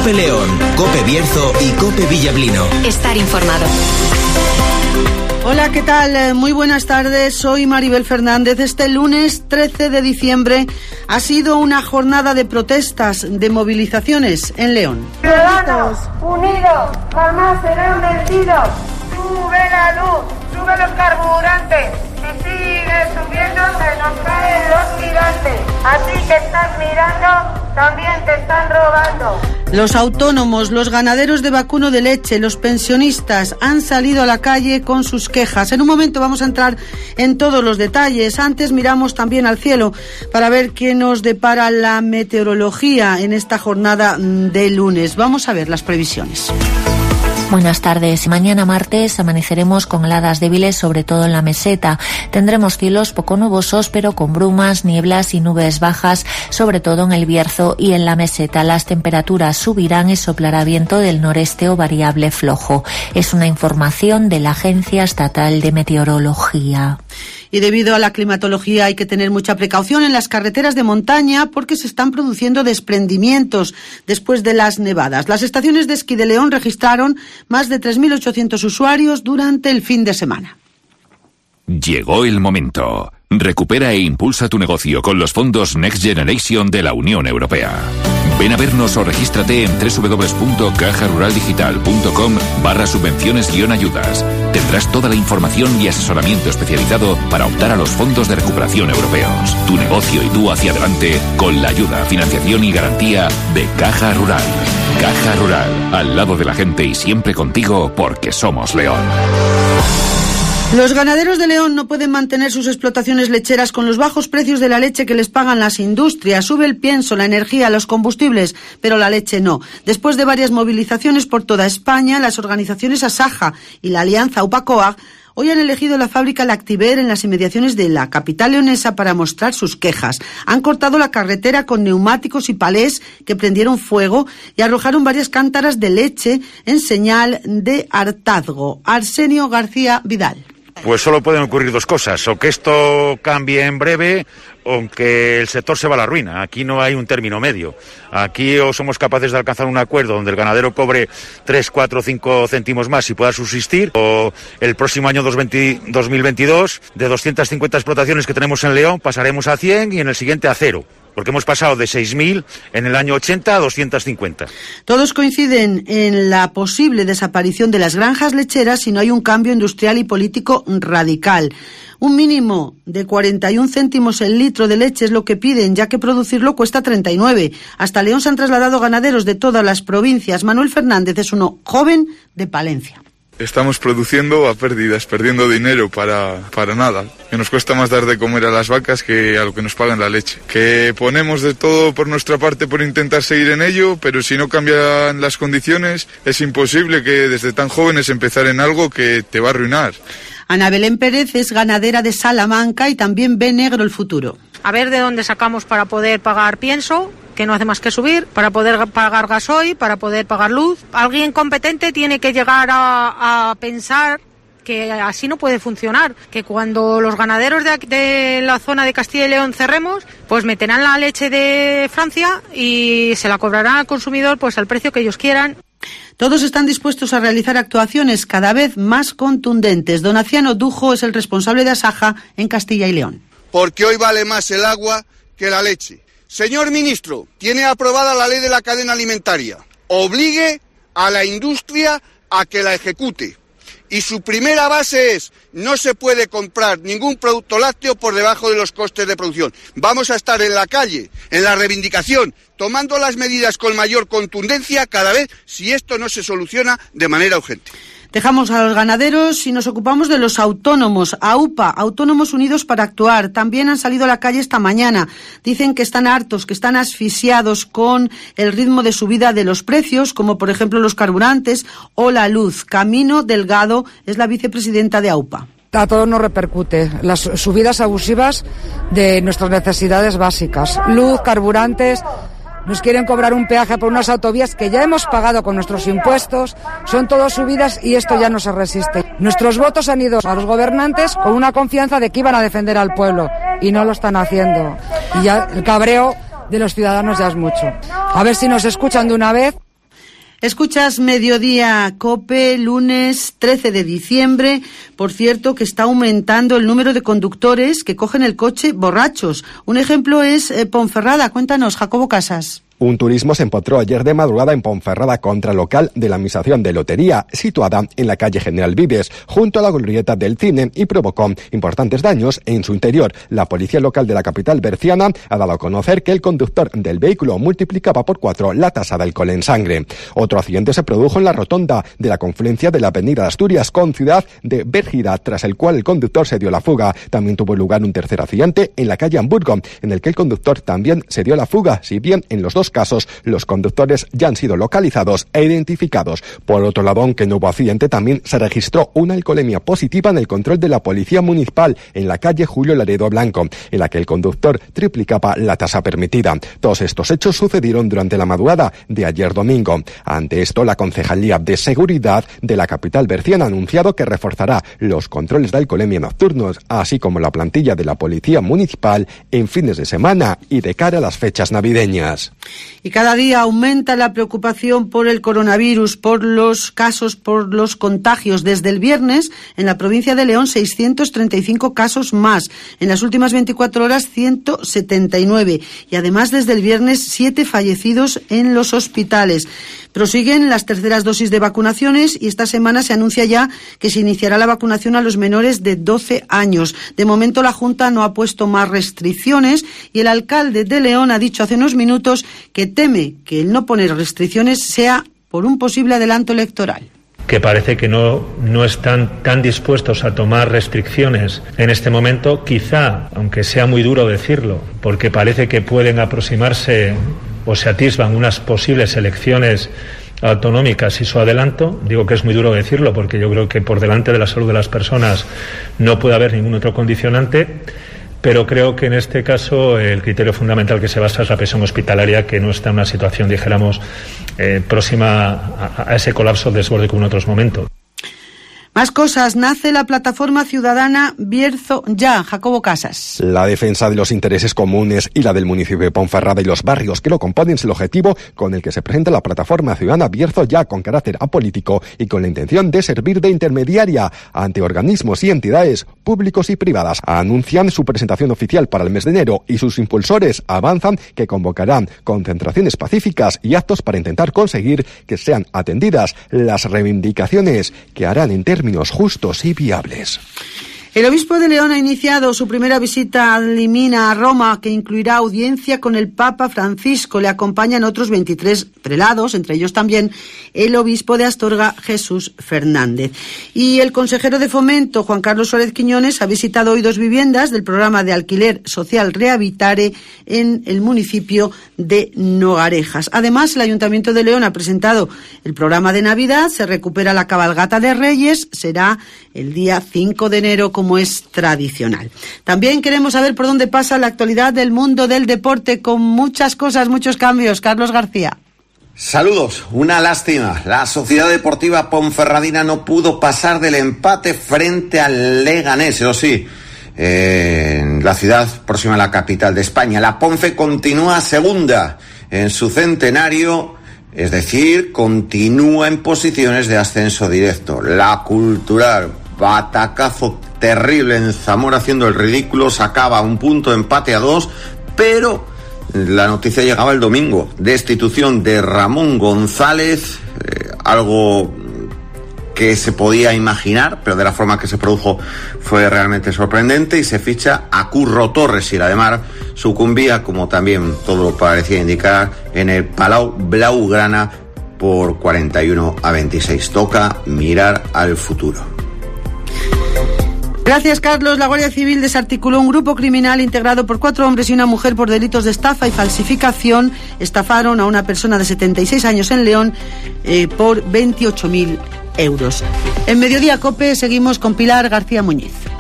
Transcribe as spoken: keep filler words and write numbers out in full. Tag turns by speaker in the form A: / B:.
A: COPE León, COPE Bierzo y COPE Villablino.
B: Estar informado.
C: Hola, ¿qué tal? Muy buenas tardes, soy Maribel Fernández. Este lunes trece de diciembre ha sido una jornada de protestas, de movilizaciones en León.
D: Ciudadanos, unidos, jamás serán vencidos. Sube la luz, sube los carburantes. Si sigue subiendo, se nos caen los gigantes. Así que estás mirando, también te están robando.
C: Los autónomos, los ganaderos de vacuno de leche, los pensionistas han salido a la calle con sus quejas. En un momento vamos a entrar en todos los detalles. Antes miramos también al cielo para ver qué nos depara la meteorología en esta jornada de lunes. Vamos a ver las previsiones.
E: Buenas tardes. Mañana martes amaneceremos con heladas débiles, sobre todo en la meseta. Tendremos cielos poco nubosos, pero con brumas, nieblas y nubes bajas, sobre todo en el Bierzo y en la meseta. Las temperaturas subirán y soplará viento del noreste o variable flojo. Es una información de la Agencia Estatal de Meteorología.
C: Y debido a la climatología hay que tener mucha precaución en las carreteras de montaña porque se están produciendo desprendimientos después de las nevadas. Las estaciones de esquí de León registraron más de tres mil ochocientos usuarios durante el fin de semana.
F: Llegó el momento. Recupera e impulsa tu negocio con los fondos Next Generation de la Unión Europea. Ven a vernos o regístrate en www.cajaruraldigital.com barra subvenciones guión ayudas. Tendrás toda la información y asesoramiento especializado para optar a los fondos de recuperación europeos. Tu negocio y tú hacia adelante con la ayuda, financiación y garantía de Caja Rural. Caja Rural, al lado de la gente y siempre contigo porque somos León.
C: Los ganaderos de León no pueden mantener sus explotaciones lecheras con los bajos precios de la leche que les pagan las industrias. Sube el pienso, la energía, los combustibles, pero la leche no. Después de varias movilizaciones por toda España, las organizaciones Asaja y la Alianza UPA-COAG hoy han elegido la fábrica Lactiver en las inmediaciones de la capital leonesa para mostrar sus quejas. Han cortado la carretera con neumáticos y palés que prendieron fuego y arrojaron varias cántaras de leche en señal de hartazgo. Arsenio García Vidal.
G: Pues solo pueden ocurrir dos cosas, o que esto cambie en breve o que el sector se va a la ruina. Aquí no hay un término medio. Aquí o somos capaces de alcanzar un acuerdo donde el ganadero cobre tres, cuatro, cinco céntimos más y pueda subsistir, o el próximo año dos mil veintidós de doscientas cincuenta explotaciones que tenemos en León pasaremos a cien y en el siguiente a cero. Porque hemos pasado de seis mil en el año ochenta a doscientas cincuenta.
C: Todos coinciden en la posible desaparición de las granjas lecheras si no hay un cambio industrial y político radical. Un mínimo de cuarenta y un céntimos el litro de leche es lo que piden, ya que producirlo cuesta treinta y nueve. Hasta León se han trasladado ganaderos de todas las provincias. Manuel Fernández es uno joven de Palencia.
H: Estamos produciendo a pérdidas, perdiendo dinero para, para nada. Que nos cuesta más dar de comer a las vacas que a lo que nos pagan la leche. Que ponemos de todo por nuestra parte por intentar seguir en ello, pero si no cambian las condiciones, es imposible que desde tan jóvenes empezar en algo que te va a arruinar.
C: Ana Belén Pérez es ganadera de Salamanca y también ve negro el futuro.
I: A ver de dónde sacamos para poder pagar pienso, que no hace más que subir, para poder pagar gasoil, para poder pagar luz. Alguien competente tiene que llegar a, a pensar que así no puede funcionar, que cuando los ganaderos de, de la zona de Castilla y León cerremos, pues meterán la leche de Francia y se la cobrarán al consumidor pues al precio que ellos quieran.
C: Todos están dispuestos a realizar actuaciones cada vez más contundentes. Donaciano Dujo es el responsable de Asaja en Castilla y León.
J: Porque hoy vale más el agua que la leche. Señor ministro, tiene aprobada la ley de la cadena alimentaria. Obligue a la industria a que la ejecute. Y su primera base es, no se puede comprar ningún producto lácteo por debajo de los costes de producción. Vamos a estar en la calle, en la reivindicación, tomando las medidas con mayor contundencia cada vez si esto no se soluciona de manera urgente.
C: Dejamos a los ganaderos y nos ocupamos de los autónomos. AUPA, Autónomos Unidos para Actuar, también han salido a la calle esta mañana. Dicen que están hartos, que están asfixiados con el ritmo de subida de los precios, como por ejemplo los carburantes o la luz. Camino Delgado es la vicepresidenta de AUPA.
K: A todos nos repercute las subidas abusivas de nuestras necesidades básicas. Luz, carburantes. Nos quieren cobrar un peaje por unas autovías que ya hemos pagado con nuestros impuestos. Son todas subidas y esto ya no se resiste. Nuestros votos han ido a los gobernantes con una confianza de que iban a defender al pueblo y no lo están haciendo. Y ya el cabreo de los ciudadanos ya es mucho. A ver si nos escuchan de una vez.
C: Escuchas Mediodía COPE, lunes trece de diciembre. Por cierto, que está aumentando el número de conductores que cogen el coche borrachos. Un ejemplo es eh, Ponferrada. Cuéntanos, Jacobo Casas.
B: Un turismo se empotró ayer de madrugada en Ponferrada contra local de la Administración de Lotería, situada en la calle General Vives, junto a la glorieta del cine, y provocó importantes daños en su interior. La policía local de la capital berciana ha dado a conocer que el conductor del vehículo multiplicaba por cuatro la tasa de alcohol en sangre. Otro accidente se produjo en la rotonda de la confluencia de la avenida de Asturias con Ciudad de Bérgida, tras el cual el conductor se dio la fuga. También tuvo lugar un tercer accidente en la calle Hamburgo, en el que el conductor también se dio la fuga, si bien en los dos casos los conductores ya han sido localizados e identificados. Por otro lado, aunque no hubo accidente, también se registró una alcoholemia positiva en el control de la policía municipal en la calle Julio Laredo Blanco, en la que el conductor triplicaba la tasa permitida. Todos estos hechos sucedieron durante la madrugada de ayer domingo. Ante esto, la Concejalía de Seguridad de la capital berciana ha anunciado que reforzará los controles de alcoholemia nocturnos, así como la plantilla de la policía municipal en fines de semana y de cara a las fechas navideñas.
C: Y cada día aumenta la preocupación por el coronavirus, por los casos, por los contagios. Desde el viernes, en la provincia de León, seiscientos treinta y cinco casos más. En las últimas veinticuatro horas, ciento setenta y nueve. Y además, desde el viernes, siete fallecidos en los hospitales. Prosiguen las terceras dosis de vacunaciones y esta semana se anuncia ya que se iniciará la vacunación a los menores de doce años. De momento, la Junta no ha puesto más restricciones y el alcalde de León ha dicho hace unos minutos que teme que el no poner restricciones sea por un posible adelanto electoral.
L: Que parece que no, no están tan dispuestos a tomar restricciones en este momento, quizá, aunque sea muy duro decirlo, porque parece que pueden aproximarse o se atisban unas posibles elecciones autonómicas y su adelanto. Digo que es muy duro decirlo porque yo creo que por delante de la salud de las personas no puede haber ningún otro condicionante, pero creo que en este caso el criterio fundamental que se basa es la presión hospitalaria, que no está en una situación, dijéramos, eh, próxima a, a ese colapso desborde como en otros momentos.
C: Más cosas. Nace la plataforma ciudadana Bierzo Ya. Jacobo Casas.
B: La defensa de los intereses comunes y la del municipio de Ponferrada y los barrios que lo componen es el objetivo con el que se presenta la plataforma ciudadana Bierzo Ya, con carácter apolítico y con la intención de servir de intermediaria ante organismos y entidades públicos y privadas. Anuncian su presentación oficial para el mes de enero y sus impulsores avanzan que convocarán concentraciones pacíficas y actos para intentar conseguir que sean atendidas las reivindicaciones que harán en términos justos y viables.
C: El obispo de León ha iniciado su primera visita ad limina a Roma, que incluirá audiencia con el Papa Francisco. Le acompañan otros veintitrés prelados, entre ellos también el obispo de Astorga, Jesús Fernández. Y el consejero de Fomento, Juan Carlos Suárez Quiñones, ha visitado hoy dos viviendas del programa de alquiler social Rehabitare en el municipio de Nogarejas. Además, el Ayuntamiento de León ha presentado el programa de Navidad. Se recupera la cabalgata de Reyes. Será el día cinco de enero, como es tradicional. También queremos saber por dónde pasa la actualidad del mundo del deporte, con muchas cosas, muchos cambios. Carlos García.
M: Saludos, una lástima. La Sociedad Deportiva Ponferradina no pudo pasar del empate frente al Leganés, eso sí, eh, en la ciudad próxima a la capital de España. La Ponfe continúa segunda en su centenario, es decir, continúa en posiciones de ascenso directo. La Cultural, batacazo terrible en Zamora haciendo el ridículo, sacaba un punto, empate a dos, pero la noticia llegaba el domingo, destitución de Ramón González, eh, algo que se podía imaginar, pero de la forma que se produjo fue realmente sorprendente, y se ficha a Curro Torres, y la de Mar sucumbía, como también todo parecía indicar, en el Palau Blaugrana por cuarenta y uno a veintiséis. Toca mirar al futuro.
C: Gracias, Carlos. La Guardia Civil desarticuló un grupo criminal integrado por cuatro hombres y una mujer por delitos de estafa y falsificación. Estafaron a una persona de setenta y seis años en León eh, por veintiocho mil euros. En Mediodía COPE seguimos con Pilar García Muñiz.